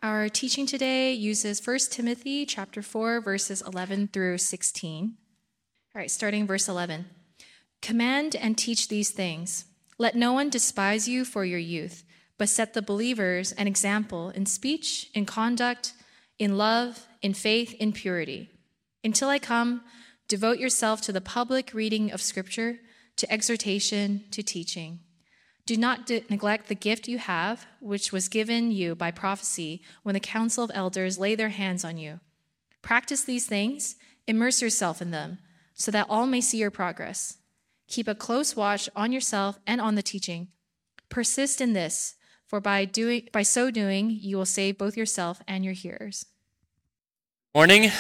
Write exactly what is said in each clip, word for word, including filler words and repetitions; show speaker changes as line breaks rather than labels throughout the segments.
Our teaching today uses First Timothy chapter four, verses eleven through sixteen. All right, starting verse eleven. Command and teach these things. Let no one despise you for your youth, but set the believers an example in speech, in conduct, in love, in faith, in purity. Until I come, devote yourself to the public reading of Scripture, to exhortation, to teaching. Do not de- neglect the gift you have, which was given you by prophecy when the council of elders lay their hands on you. Practice these things, immerse yourself in them, so that all may see your progress. Keep a close watch on yourself and on the teaching. Persist in this, for by doing by so doing, you will save both yourself and your hearers.
Morning.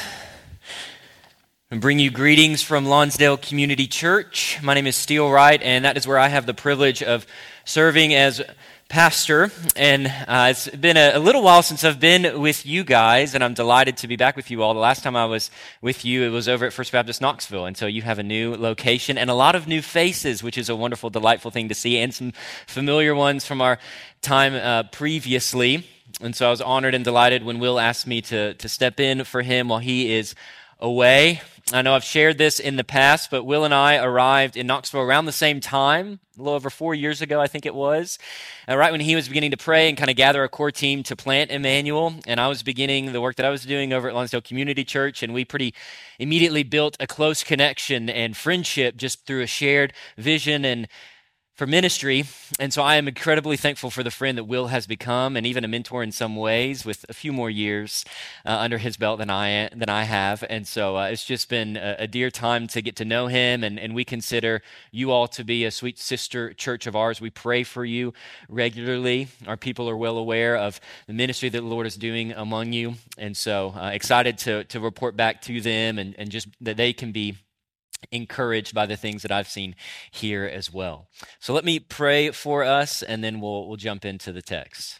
I bring you greetings from Lonsdale Community Church. My name is Steele Wright, and that is where I have the privilege of serving as pastor. And uh, it's been a, a little while since I've been with you guys, and I'm delighted to be back with you all. The last time I was with you, it was over at First Baptist Knoxville, and so you have a new location and a lot of new faces, which is a wonderful, delightful thing to see, and some familiar ones from our time uh, previously. And so I was honored and delighted when Will asked me to, to step in for him while he is away. I know I've shared this in the past, but Will and I arrived in Knoxville around the same time, a little over four years ago, I think it was, uh, right when he was beginning to pray and kind of gather a core team to plant Emmanuel, and I was beginning the work that I was doing over at Lonsdale Community Church, and we pretty immediately built a close connection and friendship just through a shared vision and for ministry. And so I am incredibly thankful for the friend that Will has become, and even a mentor in some ways, with a few more years uh, under his belt than I than I have. And so uh, it's just been a, a dear time to get to know him, and, and we consider you all to be a sweet sister church of ours. We pray for you regularly. Our people are well aware of the ministry that the Lord is doing among you, and so uh, excited to to report back to them, and, and just that they can be encouraged by the things that I've seen here as well. So let me pray for us, and then we'll we'll jump into the text.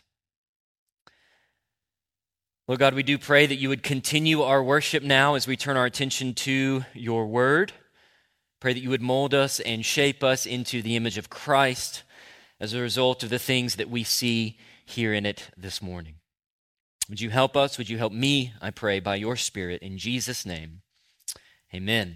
Lord God, we do pray that you would continue our worship now as we turn our attention to your word. Pray that you would mold us and shape us into the image of Christ as a result of the things that we see here in it this morning. Would you help us? Would you help me, I pray, by your Spirit, in Jesus' name. Amen.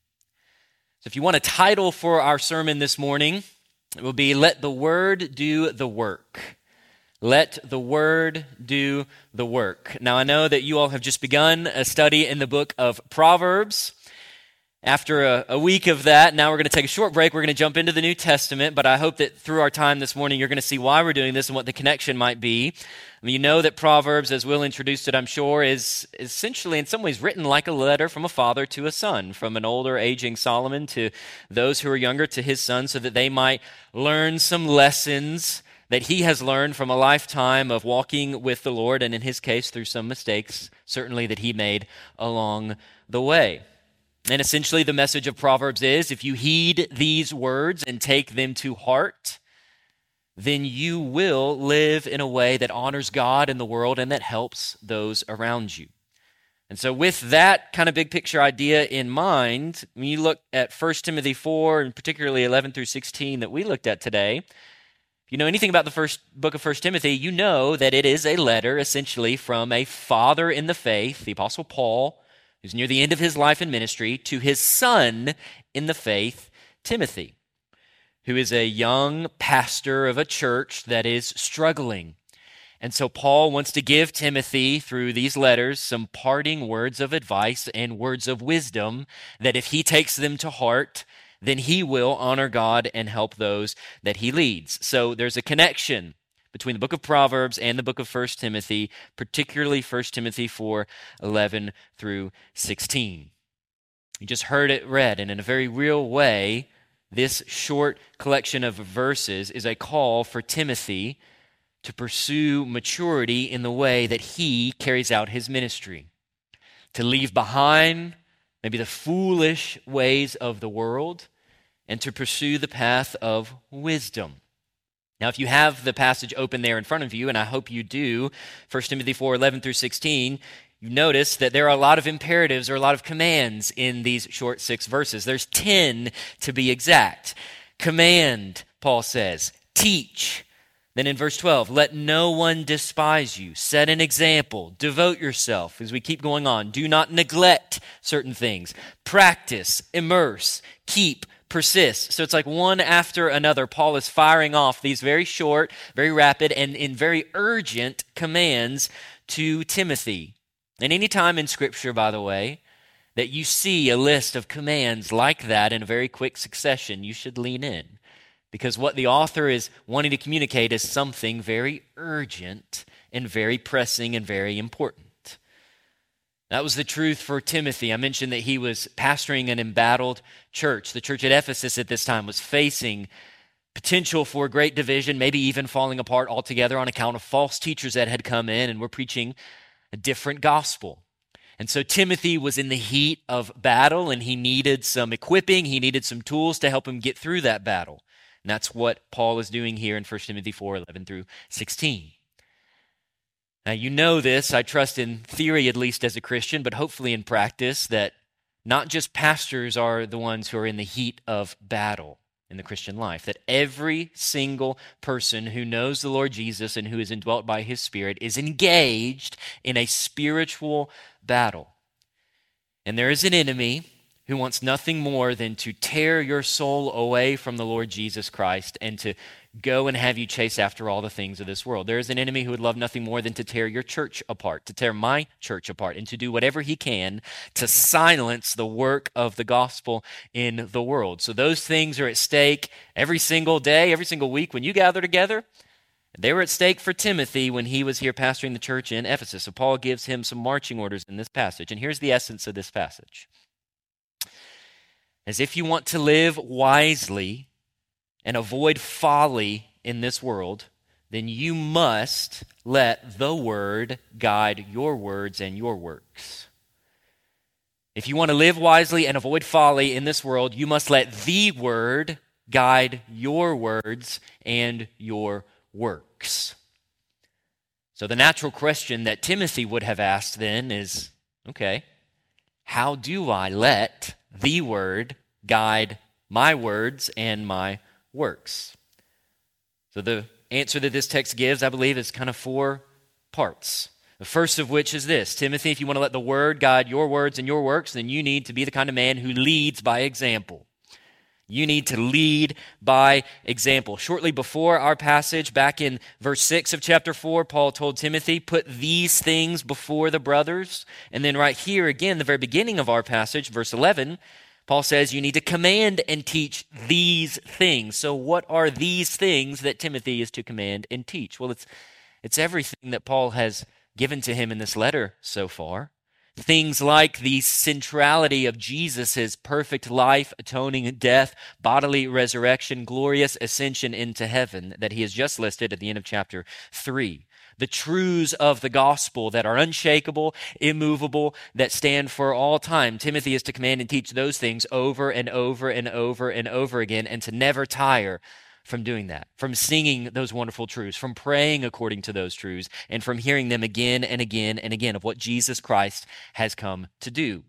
So if you want a title for our sermon this morning, it will be Let the Word Do the Work. Let the Word do the work. Now, I know that you all have just begun a study in the book of Proverbs. After a, a week of that, now we're going to take a short break. We're going to jump into the New Testament, but I hope that through our time this morning, you're going to see why we're doing this and what the connection might be. I mean, you know that Proverbs, as Will introduced it, I'm sure, is essentially in some ways written like a letter from a father to a son, from an older, aging Solomon to those who are younger to his son, so that they might learn some lessons that he has learned from a lifetime of walking with the Lord, and in his case, through some mistakes, certainly that he made along the way. And essentially the message of Proverbs is, if you heed these words and take them to heart, then you will live in a way that honors God in the world and that helps those around you. And so with that kind of big picture idea in mind, when you look at First Timothy four, and particularly eleven through sixteen that we looked at today, if you know anything about the first book of First Timothy, you know that it is a letter essentially from a father in the faith, the Apostle Paul, who's near the end of his life and ministry, to his son in the faith, Timothy, who is a young pastor of a church that is struggling. And so Paul wants to give Timothy, through these letters, some parting words of advice and words of wisdom that if he takes them to heart, then he will honor God and help those that he leads. So there's a connection between the book of Proverbs and the book of First Timothy, particularly First Timothy four, eleven through sixteen. You just heard it read, and in a very real way, this short collection of verses is a call for Timothy to pursue maturity in the way that he carries out his ministry, to leave behind maybe the foolish ways of the world, and to pursue the path of wisdom. Now, if you have the passage open there in front of you, and I hope you do, First Timothy four, eleven through sixteen, you notice that there are a lot of imperatives or a lot of commands in these short six verses. There's ten to be exact. Command, Paul says. Teach. Then in verse twelve, let no one despise you. Set an example. Devote yourself. As we keep going on, do not neglect certain things. Practice, immerse, keep, persist. So it's like one after another. Paul is firing off these very short, very rapid, and in very urgent commands to Timothy. And any time in Scripture, by the way, that you see a list of commands like that in a very quick succession, you should lean in. Because what the author is wanting to communicate is something very urgent and very pressing and very important. That was the truth for Timothy. I mentioned that he was pastoring an embattled church. The church at Ephesus at this time was facing potential for great division, maybe even falling apart altogether on account of false teachers that had come in and were preaching a different gospel. And so Timothy was in the heat of battle, and he needed some equipping. He needed some tools to help him get through that battle. And that's what Paul is doing here in First Timothy four, eleven through sixteen. Now, you know this, I trust in theory at least as a Christian, but hopefully in practice, that not just pastors are the ones who are in the heat of battle in the Christian life, that every single person who knows the Lord Jesus and who is indwelt by his Spirit is engaged in a spiritual battle. And there is an enemy who wants nothing more than to tear your soul away from the Lord Jesus Christ and to go and have you chase after all the things of this world. There is an enemy who would love nothing more than to tear your church apart, to tear my church apart, and to do whatever he can to silence the work of the gospel in the world. So those things are at stake every single day, every single week when you gather together. They were at stake for Timothy when he was here pastoring the church in Ephesus. So Paul gives him some marching orders in this passage. And here's the essence of this passage. As if you want to live wisely and avoid folly in this world, then you must let the word guide your words and your works. If you want to live wisely and avoid folly in this world, you must let the word guide your words and your works. So the natural question that Timothy would have asked then is, okay, how do I let the word guide my words and my works? So the answer that this text gives, I believe, is kind of four parts. The first of which is this: Timothy, if you want to let the word guide your words and your works, then you need to be the kind of man who leads by example. You need to lead by example. Shortly before our passage, back in verse six of chapter four, Paul told Timothy, put these things before the brothers. And then right here again, the very beginning of our passage, verse eleven, Paul says you need to command and teach these things. So what are these things that Timothy is to command and teach? Well, it's it's everything that Paul has given to him in this letter so far. Things like the centrality of Jesus' perfect life, atoning death, bodily resurrection, glorious ascension into heaven that he has just listed at the end of chapter three. The truths of the gospel that are unshakable, immovable, that stand for all time. Timothy is to command and teach those things over and over and over and over again, and to never tire from doing that, from singing those wonderful truths, from praying according to those truths, and from hearing them again and again and again of what Jesus Christ has come to do.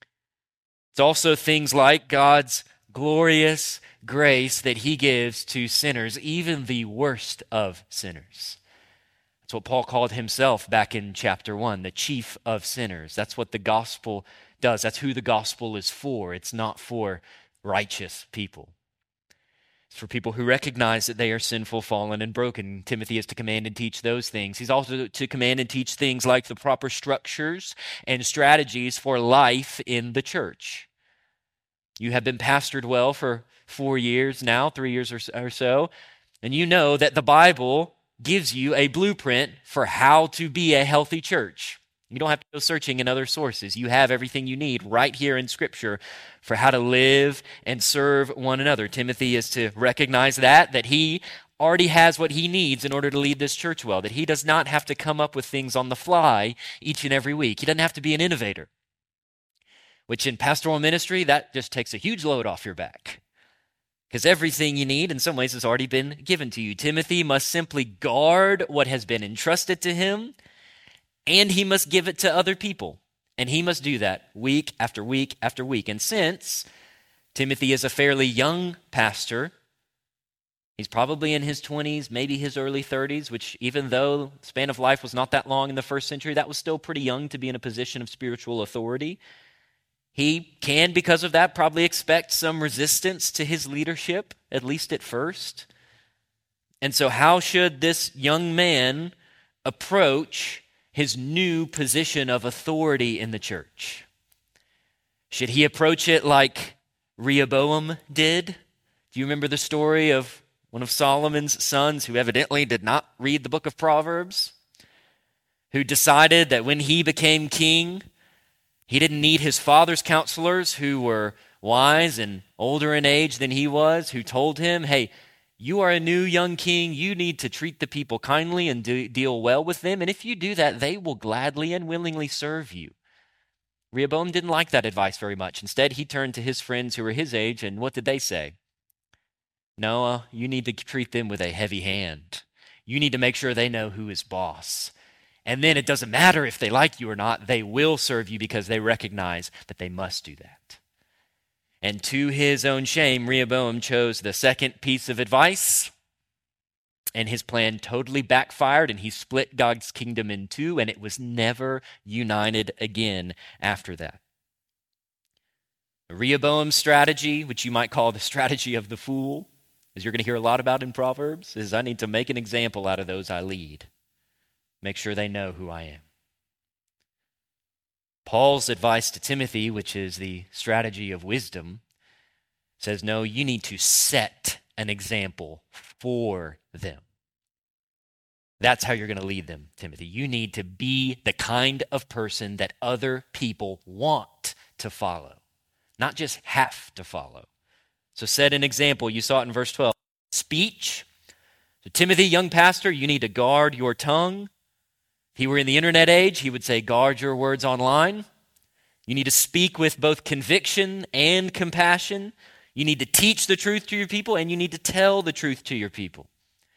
It's also things like God's glorious grace that he gives to sinners, even the worst of sinners. That's what Paul called himself back in chapter one, the chief of sinners. That's what the gospel does. That's who the gospel is for. It's not for righteous people. It's for people who recognize that they are sinful, fallen, and broken. Timothy is to command and teach those things. He's also to command and teach things like the proper structures and strategies for life in the church. You have been pastored well for four years now, three years or so, and you know that the Bible gives you a blueprint for how to be a healthy church. You don't have to go searching in other sources. You have everything you need right here in Scripture for how to live and serve one another. Timothy is to recognize that, that he already has what he needs in order to lead this church well, that he does not have to come up with things on the fly each and every week. He doesn't have to be an innovator, which in pastoral ministry, that just takes a huge load off your back. Because everything you need, in some ways, has already been given to you. Timothy must simply guard what has been entrusted to him, and he must give it to other people. And he must do that week after week after week. And since Timothy is a fairly young pastor, He's probably in his twenties, maybe his early thirties, which even though the span of life was not that long in the first century, that was still pretty young to be in a position of spiritual authority. He can, because of that, probably expect some resistance to his leadership, at least at first. And so how should this young man approach his new position of authority in the church? Should he approach it like Rehoboam did? Do you remember the story of one of Solomon's sons who evidently did not read the book of Proverbs, who decided that when he became king, he didn't need his father's counselors who were wise and older in age than he was, who told him, hey, you are a new young king. You need to treat the people kindly and do, deal well with them. And if you do that, they will gladly and willingly serve you. Rehoboam didn't like that advice very much. Instead, he turned to his friends who were his age, and what did they say? Noah, you need to treat them with a heavy hand. You need to make sure they know who is boss. And then it doesn't matter if they like you or not, they will serve you because they recognize that they must do that. And to his own shame, Rehoboam chose the second piece of advice, and his plan totally backfired, and he split God's kingdom in two, and it was never united again after that. Rehoboam's strategy, which you might call the strategy of the fool, as you're going to hear a lot about in Proverbs, is I need to make an example out of those I lead. Make sure they know who I am. Paul's advice to Timothy, which is the strategy of wisdom, says, no, you need to set an example for them. That's how you're going to lead them, Timothy. You need to be the kind of person that other people want to follow, not just have to follow. So set an example. You saw it in verse twelve. Speech. So Timothy, young pastor, you need to guard your tongue. If he were in the internet age, he would say, guard your words online. You need to speak with both conviction and compassion. You need to teach the truth to your people, and you need to tell the truth to your people.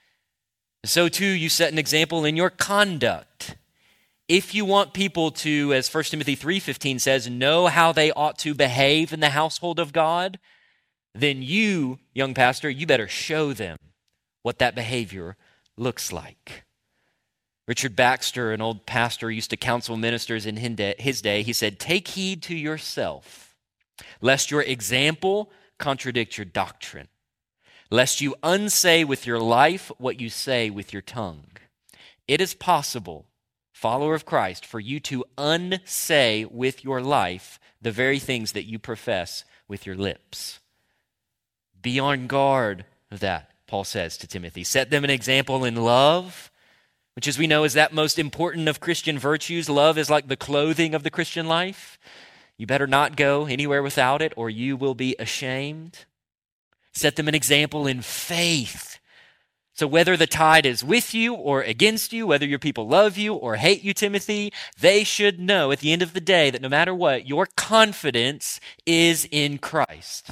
So too, you set an example in your conduct. If you want people to, as First Timothy three fifteen says, know how they ought to behave in the household of God, then you, young pastor, you better show them what that behavior looks like. Richard Baxter, an old pastor, used to counsel ministers in his day. He said, take heed to yourself, lest your example contradict your doctrine, lest you unsay with your life what you say with your tongue. It is possible, follower of Christ, for you to unsay with your life the very things that you profess with your lips. Be on guard of that, Paul says to Timothy. Set them an example in love, which, as we know, is that most important of Christian virtues. Love is like the clothing of the Christian life. You better not go anywhere without it, or you will be ashamed. Set them an example in faith. So whether the tide is with you or against you, whether your people love you or hate you, Timothy, they should know at the end of the day that no matter what, your confidence is in Christ.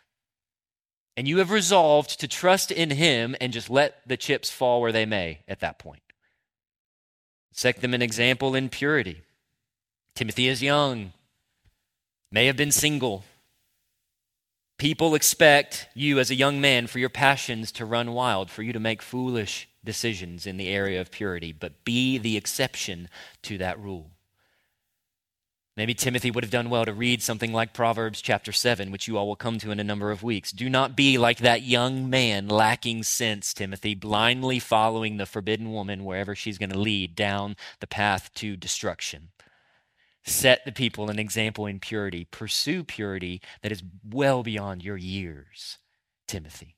And you have resolved to trust in him and just let the chips fall where they may at that point. Set them an example in purity. Timothy is young, may have been single. People expect you as a young man for your passions to run wild, for you to make foolish decisions in the area of purity, but be the exception to that rule. Maybe Timothy would have done well to read something like Proverbs chapter seven, which you all will come to in a number of weeks. Do not be like that young man lacking sense, Timothy, blindly following the forbidden woman wherever she's going to lead down the path to destruction. Set the people an example in purity. Pursue purity that is well beyond your years, Timothy.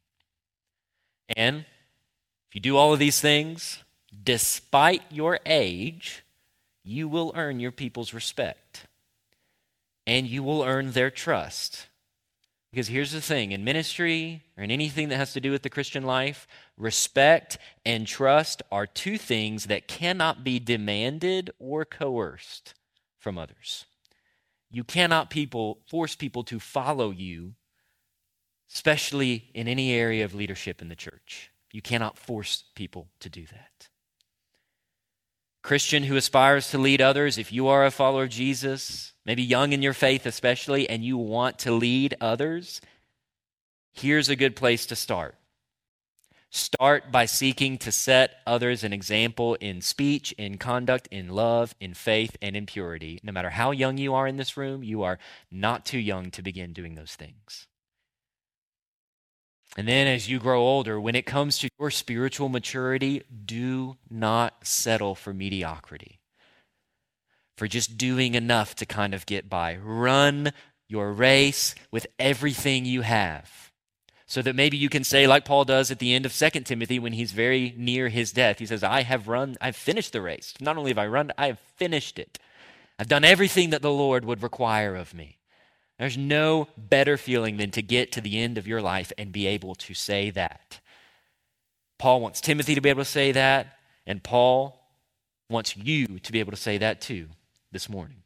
And if you do all of these things, despite your age, you will earn your people's respect. And you will earn their trust. Because here's the thing, in ministry or in anything that has to do with the Christian life, respect and trust are two things that cannot be demanded or coerced from others. You cannot people force people to follow you, especially in any area of leadership in the church. You cannot force people to do that. Christian who aspires to lead others, if you are a follower of Jesus, maybe young in your faith especially, and you want to lead others, here's a good place to start. Start by seeking to set others an example in speech, in conduct, in love, in faith, and in purity. No matter how young you are in this room, you are not too young to begin doing those things. And then as you grow older, when it comes to your spiritual maturity, do not settle for mediocrity, for just doing enough to kind of get by. Run your race with everything you have, so that maybe you can say, like Paul does at the end of Second Timothy when he's very near his death, he says, I have run, I've finished the race. Not only have I run, I have finished it. I've done everything that the Lord would require of me. There's no better feeling than to get to the end of your life and be able to say that. Paul wants Timothy to be able to say that, and Paul wants you to be able to say that too this morning.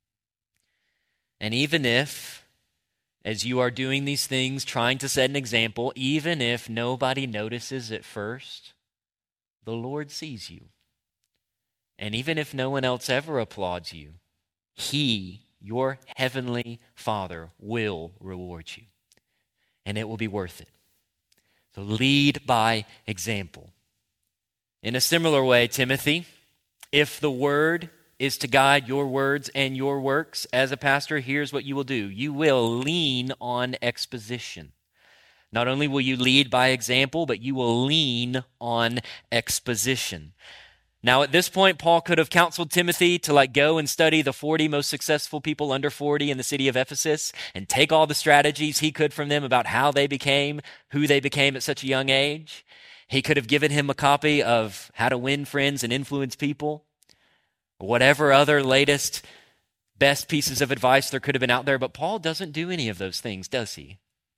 And even if, as you are doing these things, trying to set an example, even if nobody notices at first, the Lord sees you. And even if no one else ever applauds you, He, your heavenly Father, will reward you. And it will be worth it. So lead by example. In a similar way, Timothy, if the word is to guide your words and your works as a pastor, here's what you will do. You will lean on exposition. Not only will you lead by example, but you will lean on exposition. Now, at this point, Paul could have counseled Timothy to like go and study the forty most successful people under forty in the city of Ephesus and take all the strategies he could from them about how they became who they became at such a young age. He could have given him a copy of How to Win Friends and Influence People, whatever other latest best pieces of advice there could have been out there. But Paul doesn't do any of those things, does he?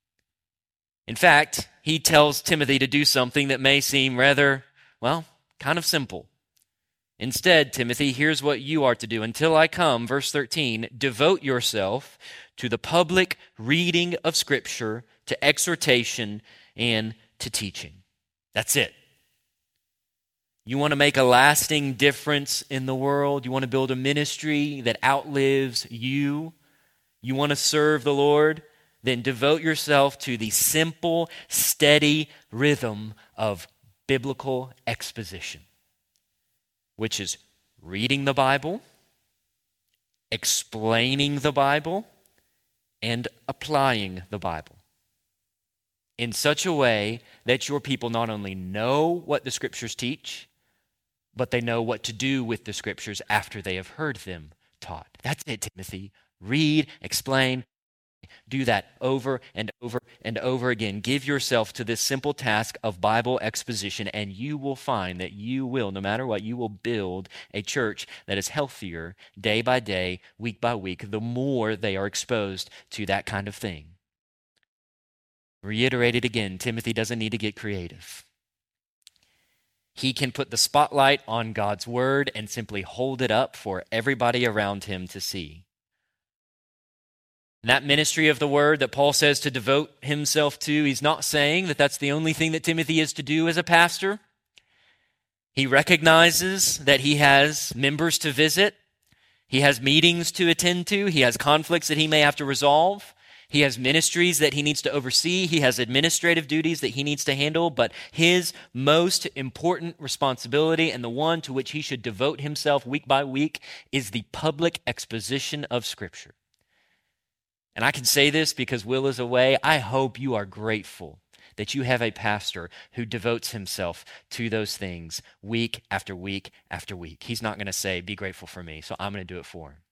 In fact, he tells Timothy to do something that may seem rather, well, kind of simple. Instead, Timothy, here's what you are to do. Until I come, verse thirteen, devote yourself to the public reading of Scripture, to exhortation, and to teaching. That's it. You want to make a lasting difference in the world? You want to build a ministry that outlives you? You want to serve the Lord? Then devote yourself to the simple, steady rhythm of biblical exposition, which is reading the Bible, explaining the Bible, and applying the Bible in such a way that your people not only know what the Scriptures teach, but they know what to do with the Scriptures after they have heard them taught. That's it, Timothy. Read, explain, do that over and over and over again. Give yourself to this simple task of Bible exposition, and you will find that you will, no matter what, you will build a church that is healthier day by day, week by week, the more they are exposed to that kind of thing. Reiterate it again, Timothy doesn't need to get creative. He can put the spotlight on God's word and simply hold it up for everybody around him to see. That ministry of the word that Paul says to devote himself to, he's not saying that that's the only thing that Timothy is to do as a pastor. He recognizes that he has members to visit. He has meetings to attend to. He has conflicts that he may have to resolve. He has ministries that he needs to oversee. He has administrative duties that he needs to handle. But his most important responsibility, and the one to which he should devote himself week by week, is the public exposition of Scripture. And I can say this because Will is away. I hope you are grateful that you have a pastor who devotes himself to those things week after week after week. He's not going to say, be grateful for me, so I'm going to do it for him.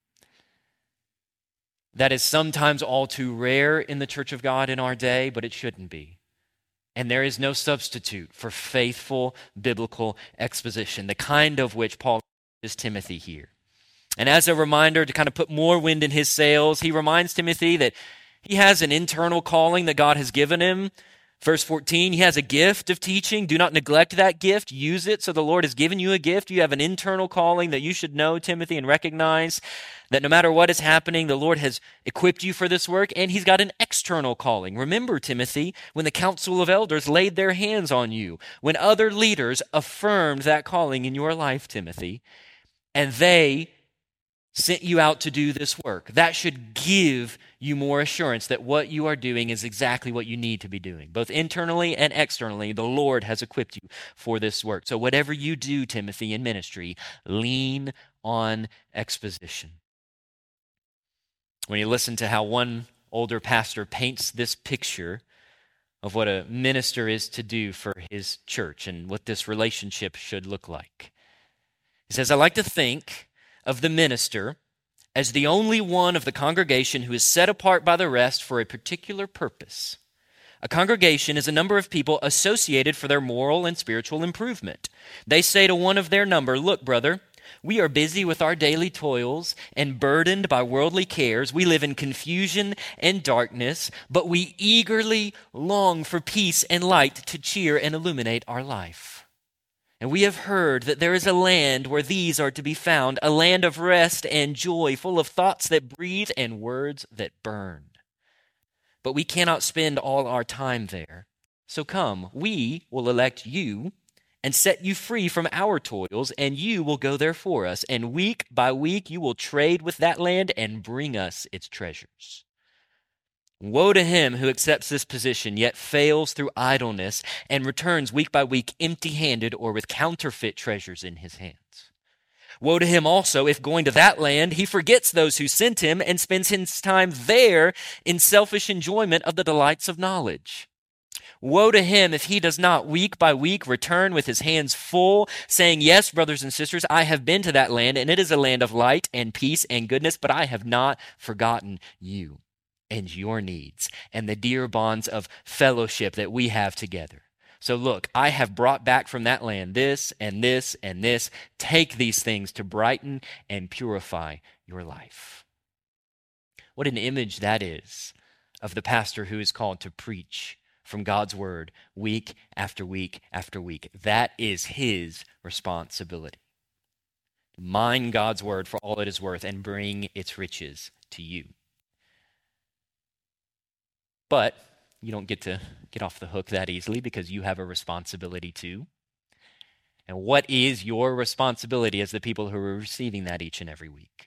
That is sometimes all too rare in the church of God in our day, but it shouldn't be. And there is no substitute for faithful biblical exposition, the kind of which Paul is Timothy here. And as a reminder to kind of put more wind in his sails, he reminds Timothy that he has an internal calling that God has given him. Verse fourteen, he has a gift of teaching. Do not neglect that gift. Use it. So the Lord has given you a gift. You have an internal calling that you should know, Timothy, and recognize that no matter what is happening, the Lord has equipped you for this work, and he's got an external calling. Remember, Timothy, when the council of elders laid their hands on you, when other leaders affirmed that calling in your life, Timothy, and they sent you out to do this work. That should give you more assurance that what you are doing is exactly what you need to be doing. Both internally and externally, the Lord has equipped you for this work. So whatever you do, Timothy, in ministry, lean on exposition. When you listen to how one older pastor paints this picture of what a minister is to do for his church and what this relationship should look like. He says, I like to think of the minister as the only one of the congregation who is set apart by the rest for a particular purpose. A congregation is a number of people associated for their moral and spiritual improvement. They say to one of their number, look, brother, we are busy with our daily toils and burdened by worldly cares. We live in confusion and darkness, but we eagerly long for peace and light to cheer and illuminate our life. And we have heard that there is a land where these are to be found, a land of rest and joy, full of thoughts that breathe and words that burn. But we cannot spend all our time there. So come, we will elect you and set you free from our toils, and you will go there for us. And week by week you will trade with that land and bring us its treasures. Woe to him who accepts this position, yet fails through idleness and returns week by week empty-handed or with counterfeit treasures in his hands. Woe to him also if going to that land he forgets those who sent him and spends his time there in selfish enjoyment of the delights of knowledge. Woe to him if he does not week by week return with his hands full, saying, yes, brothers and sisters, I have been to that land, and it is a land of light and peace and goodness, but I have not forgotten you and your needs and the dear bonds of fellowship that we have together. So look, I have brought back from that land this and this and this. Take these things to brighten and purify your life. What an image that is of the pastor who is called to preach from God's word week after week after week. That is his responsibility. Mine God's word for all it is worth and bring its riches to you. But you don't get to get off the hook that easily because you have a responsibility too. And what is your responsibility as the people who are receiving that each and every week?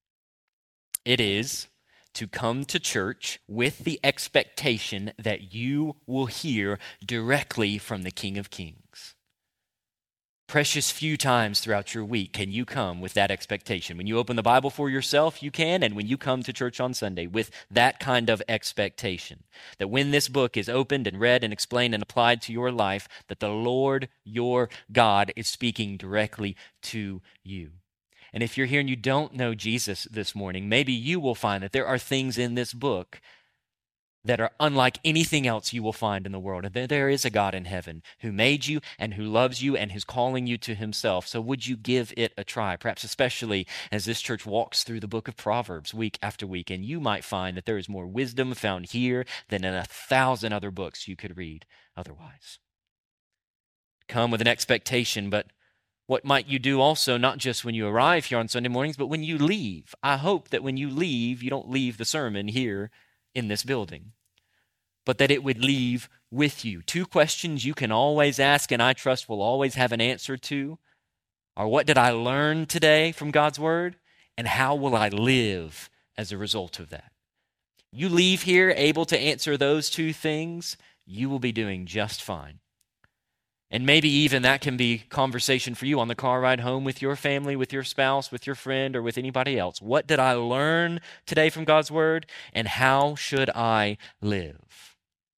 It is to come to church with the expectation that you will hear directly from the King of Kings. Precious few times throughout your week can you come with that expectation. When you open the Bible for yourself, you can, and when you come to church on Sunday with that kind of expectation, that when this book is opened and read and explained and applied to your life, that the Lord, your God, is speaking directly to you. And if you're here and you don't know Jesus this morning, maybe you will find that there are things in this book that are unlike anything else you will find in the world. And there is a God in heaven who made you and who loves you and who's calling you to himself. So would you give it a try? Perhaps especially as this church walks through the book of Proverbs week after week. And you might find that there is more wisdom found here than in a thousand other books you could read otherwise. Come with an expectation, but what might you do also, not just when you arrive here on Sunday mornings, but when you leave? I hope that when you leave, you don't leave the sermon here in this building, but that it would leave with you. Two questions you can always ask, and I trust will always have an answer to, are what did I learn today from God's word, and how will I live as a result of that? You leave here able to answer those two things, you will be doing just fine. And maybe even that can be conversation for you on the car ride home with your family, with your spouse, with your friend, or with anybody else. What did I learn today from God's word, and how should I live?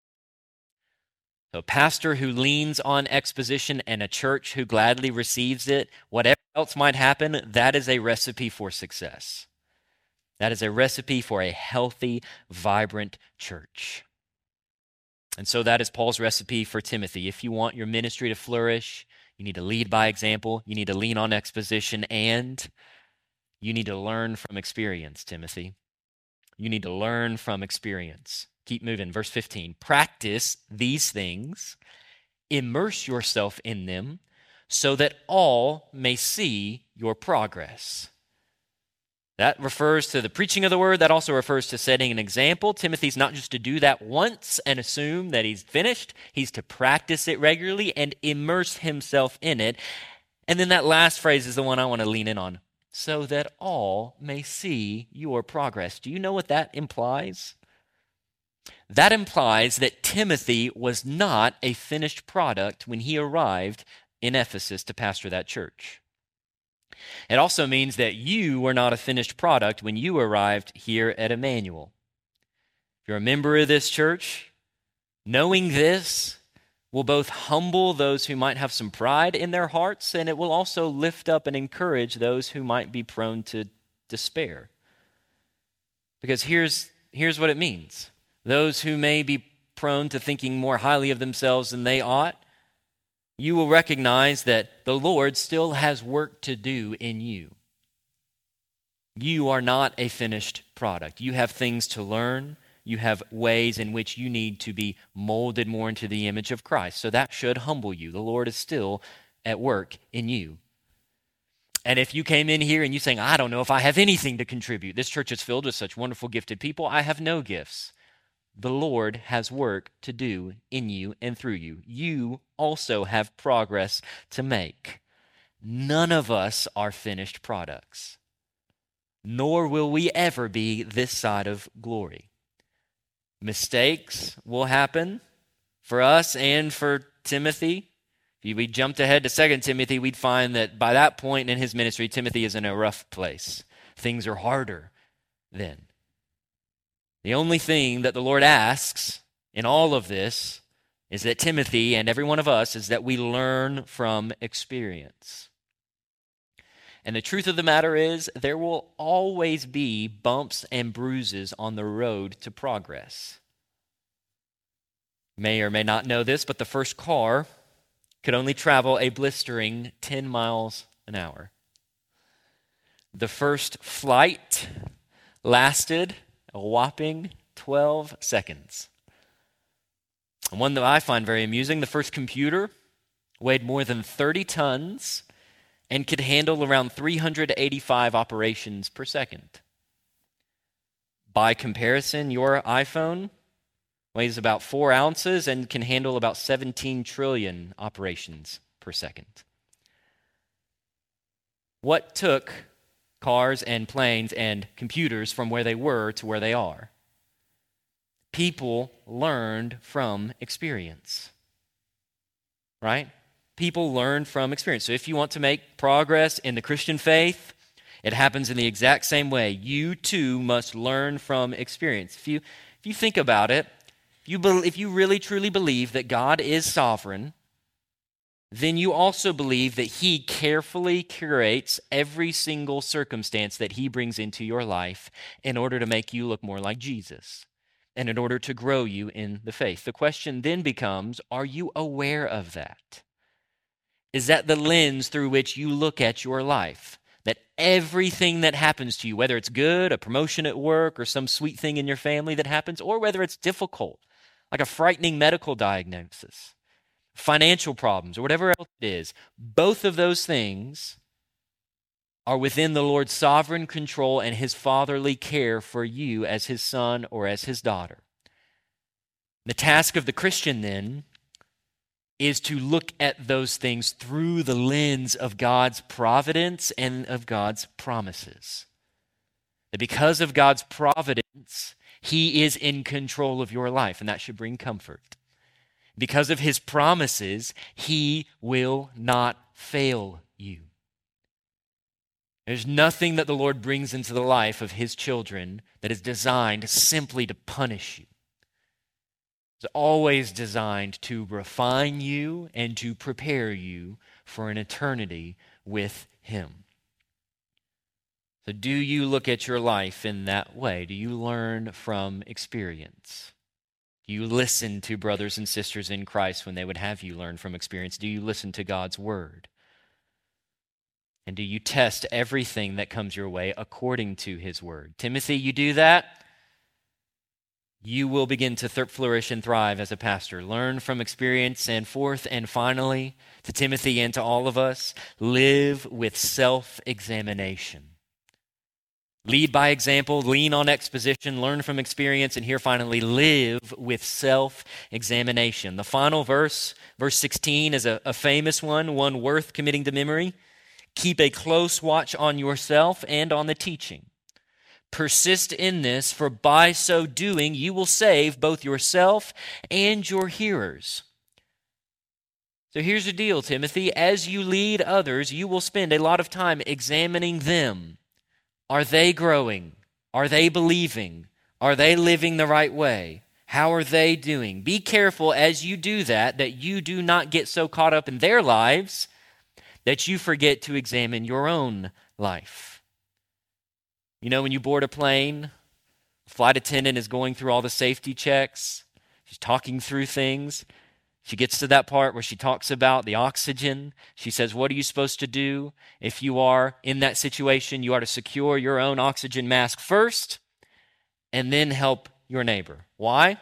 So a pastor who leans on exposition and a church who gladly receives it, whatever else might happen, that is a recipe for success. That is a recipe for a healthy, vibrant church. And so that is Paul's recipe for Timothy. If you want your ministry to flourish, you need to lead by example, you need to lean on exposition, and you need to learn from experience, Timothy. You need to learn from experience. Keep moving. Verse fifteen. Practice these things, immerse yourself in them, so that all may see your progress. That refers to the preaching of the word. That also refers to setting an example. Timothy's not just to do that once and assume that he's finished. He's to practice it regularly and immerse himself in it. And then that last phrase is the one I want to lean in on. so that all may see your progress. Do you know what that implies? That implies that Timothy was not a finished product when he arrived in Ephesus to pastor that church. It also means that you were not a finished product when you arrived here at Emmanuel. If you're a member of this church, knowing this will both humble those who might have some pride in their hearts, and it will also lift up and encourage those who might be prone to despair. Because here's, here's what it means. Those who may be prone to thinking more highly of themselves than they ought, you will recognize that the Lord still has work to do in you. You are not a finished product. You have things to learn. You have ways in which you need to be molded more into the image of Christ. So that should humble you. The Lord is still at work in you. And if you came in here and you're saying, I don't know if I have anything to contribute. This church is filled with such wonderful gifted people. I have no gifts. The Lord has work to do in you and through you. You also have progress to make. None of us are finished products, nor will we ever be this side of glory. Mistakes will happen for us and for Timothy. If we jumped ahead to Second Timothy, we'd find that by that point in his ministry, Timothy is in a rough place. Things are harder then. The only thing that the Lord asks in all of this is that Timothy and every one of us is that we learn from experience. And the truth of the matter is, there will always be bumps and bruises on the road to progress. You may or may not know this, but the first car could only travel a blistering ten miles an hour. The first flight lasted a whopping twelve seconds. And one that I find very amusing, the first computer weighed more than thirty tons and could handle around three hundred eighty-five operations per second. By comparison, your iPhone weighs about four ounces and can handle about seventeen trillion operations per second. What took cars and planes and computers from where they were to where they are? People learned from experience, right? People learn from experience. So if you want to make progress in the Christian faith, it happens in the exact same way. You too must learn from experience. If you, if you think about it, if you, be, if you really truly believe that God is sovereign, then you also believe that he carefully curates every single circumstance that he brings into your life in order to make you look more like Jesus and in order to grow you in the faith. The question then becomes, are you aware of that? Is that the lens through which you look at your life? That everything that happens to you, whether it's good, a promotion at work, or some sweet thing in your family that happens, or whether it's difficult, like a frightening medical diagnosis, financial problems, or whatever else it is, both of those things are within the Lord's sovereign control and his fatherly care for you as his son or as his daughter. The task of the Christian then is to look at those things through the lens of God's providence and of God's promises. That because of God's providence, he is in control of your life, and that should bring comfort. Because of his promises, he will not fail you. There's nothing that the Lord brings into the life of his children that is designed simply to punish you. It's always designed to refine you and to prepare you for an eternity with him. So do you look at your life in that way? Do you learn from experience? Do you listen to brothers and sisters in Christ when they would have you learn from experience? Do you listen to God's word? And do you test everything that comes your way according to his word? Timothy, you do that, you will begin to th- flourish and thrive as a pastor. Learn from experience. And fourth and finally, to Timothy and to all of us, live with self-examination. Lead by example, lean on exposition, learn from experience, and here finally, live with self-examination. The final verse, verse sixteen, is a, a famous one, one worth committing to memory. Keep a close watch on yourself and on the teaching. Persist in this, for by so doing you will save both yourself and your hearers. So here's the deal, Timothy. As you lead others, you will spend a lot of time examining them. Are they growing? Are they believing? Are they living the right way? How are they doing? Be careful as you do that, that you do not get so caught up in their lives that you forget to examine your own life. You know, when you board a plane, the flight attendant is going through all the safety checks. She's talking through things. She gets to that part where she talks about the oxygen. She says, what are you supposed to do if you are in that situation? You are to secure your own oxygen mask first and then help your neighbor. Why?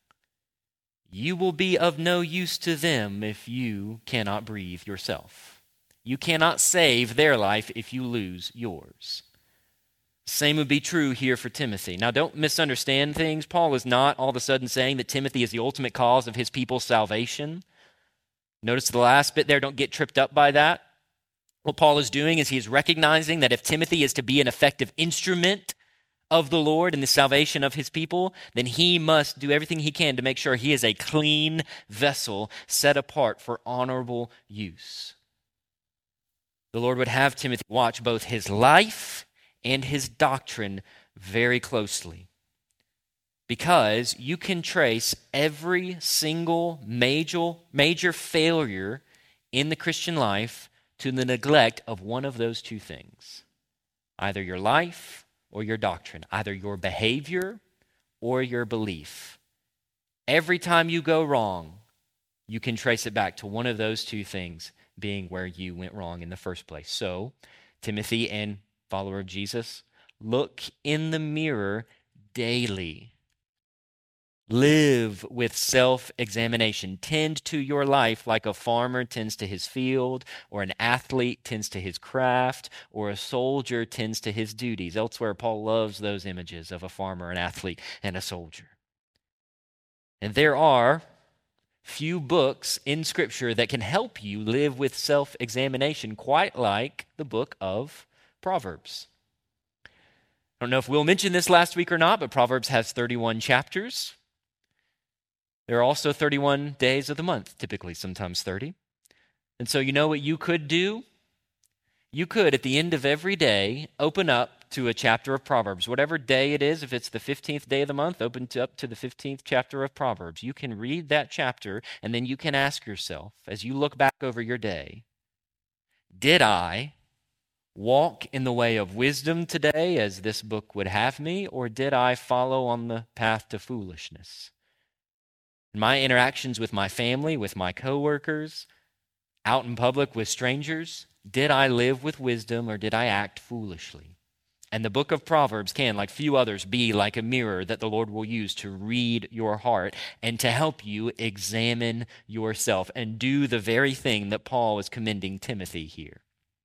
You will be of no use to them if you cannot breathe yourself. You cannot save their life if you lose yours. Same would be true here for Timothy. Now, don't misunderstand things. Paul is not all of a sudden saying that Timothy is the ultimate cause of his people's salvation. Notice the last bit there, don't get tripped up by that. What Paul is doing is he is recognizing that if Timothy is to be an effective instrument of the Lord in the salvation of his people, then he must do everything he can to make sure he is a clean vessel set apart for honorable use. The Lord would have Timothy watch both his life and his doctrine very closely, because you can trace every single major, major failure in the Christian life to the neglect of one of those two things, either your life or your doctrine, either your behavior or your belief. Every time you go wrong, you can trace it back to one of those two things being where you went wrong in the first place. So, Timothy and follower of Jesus, look in the mirror daily. Live with self-examination. Tend to your life like a farmer tends to his field, or an athlete tends to his craft, or a soldier tends to his duties. Elsewhere, Paul loves those images of a farmer, an athlete, and a soldier. And there are few books in Scripture that can help you live with self-examination, quite like the book of Proverbs. I don't know if Will mentioned this last week or not, but Proverbs has thirty-one chapters. There are also thirty-one days of the month, typically, sometimes thirty. And so you know what you could do? You could, at the end of every day, open up to a chapter of Proverbs. Whatever day it is, if it's the fifteenth day of the month, open to, up to the fifteenth chapter of Proverbs. You can read that chapter, and then you can ask yourself, as you look back over your day, did I walk in the way of wisdom today, as this book would have me, or did I follow on the path to foolishness? In my interactions with my family, with my coworkers, out in public with strangers, did I live with wisdom or did I act foolishly? And the book of Proverbs can, like few others, be like a mirror that the Lord will use to read your heart and to help you examine yourself and do the very thing that Paul is commending Timothy here.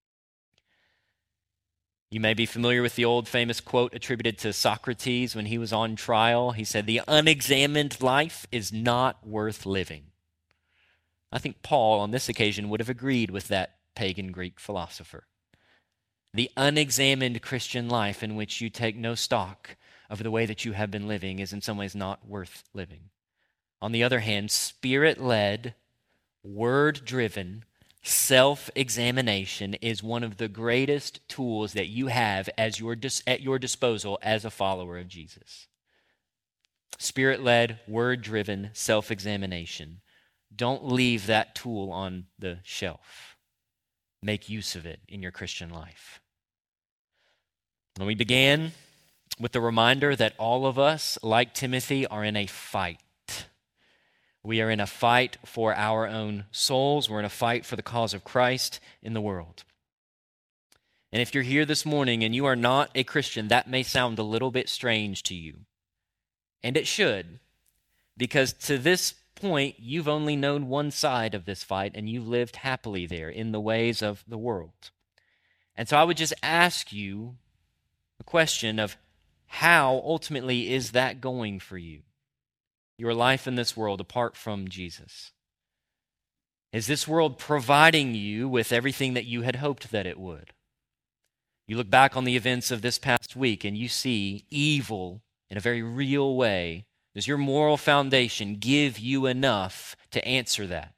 You may be familiar with the old famous quote attributed to Socrates when he was on trial. He said, "The unexamined life is not worth living." I think Paul, on this occasion, would have agreed with that pagan Greek philosopher. The unexamined Christian life in which you take no stock of the way that you have been living is in some ways not worth living. On the other hand, Spirit-led, word-driven, self-examination is one of the greatest tools that you have as your dis- at your disposal as a follower of Jesus. Spirit-led, word-driven self-examination. Don't leave that tool on the shelf. Make use of it in your Christian life. When we began with the reminder that all of us, like Timothy, are in a fight. We are in a fight for our own souls. We're in a fight for the cause of Christ in the world. And if you're here this morning and you are not a Christian, that may sound a little bit strange to you. And it should, because to this point, you've only known one side of this fight and you've lived happily there in the ways of the world. And so I would just ask you a question of how ultimately is that going for you? Your life in this world apart from Jesus. Is this world providing you with everything that you had hoped that it would? You look back on the events of this past week and you see evil in a very real way. Does your moral foundation give you enough to answer that?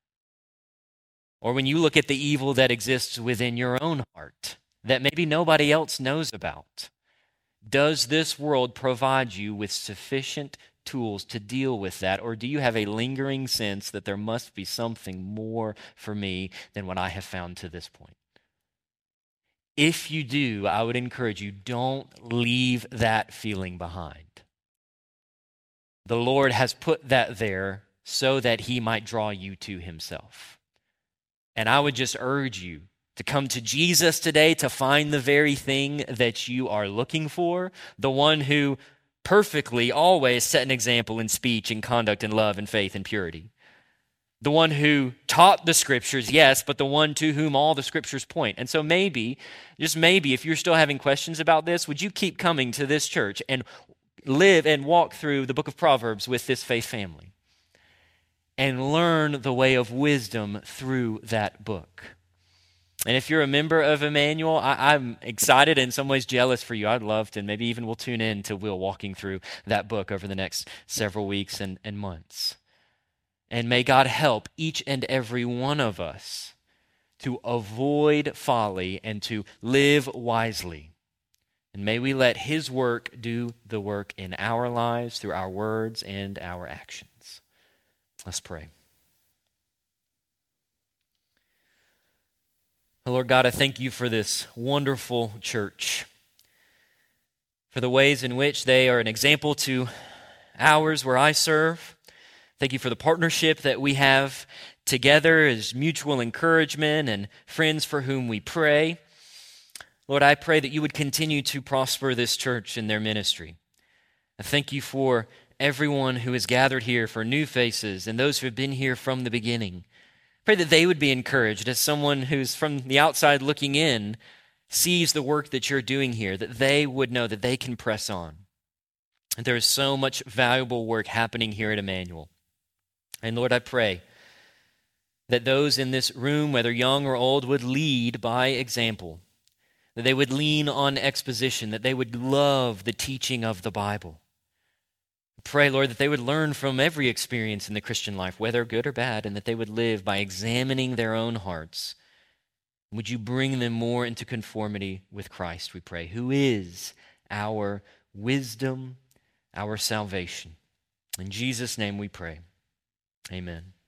Or when you look at the evil that exists within your own heart that maybe nobody else knows about, does this world provide you with sufficient tools to deal with that? Or do you have a lingering sense that there must be something more for me than what I have found to this point? If you do, I would encourage you, don't leave that feeling behind. The Lord has put that there so that he might draw you to himself. And I would just urge you to come to Jesus today to find the very thing that you are looking for, the one who perfectly always set an example in speech and conduct and love and faith and purity. The one who taught the scriptures, yes, but the one to whom all the scriptures point. And so maybe, just maybe, if you're still having questions about this, would you keep coming to this church and live and walk through the book of Proverbs with this faith family and learn the way of wisdom through that book? And if you're a member of Emmanuel, I, I'm excited and in some ways jealous for you. I'd love to, and maybe even we'll tune in to Will walking through that book over the next several weeks and, and months. And may God help each and every one of us to avoid folly and to live wisely. And may we let his work do the work in our lives through our words and our actions. Let's pray. Lord God, I thank you for this wonderful church, for the ways in which they are an example to ours where I serve. Thank you for the partnership that we have together as mutual encouragement and friends for whom we pray. Lord, I pray that you would continue to prosper this church in their ministry. I thank you for everyone who is gathered here, for new faces and those who have been here from the beginning. Pray that they would be encouraged as someone who's from the outside looking in sees the work that you're doing here, that they would know that they can press on. And there is so much valuable work happening here at Emmanuel. And Lord, I pray that those in this room, whether young or old, would lead by example, that they would lean on exposition, that they would love the teaching of the Bible. Pray, Lord, that they would learn from every experience in the Christian life, whether good or bad, and that they would live by examining their own hearts. Would you bring them more into conformity with Christ, we pray, who is our wisdom, our salvation. In Jesus' name we pray. Amen.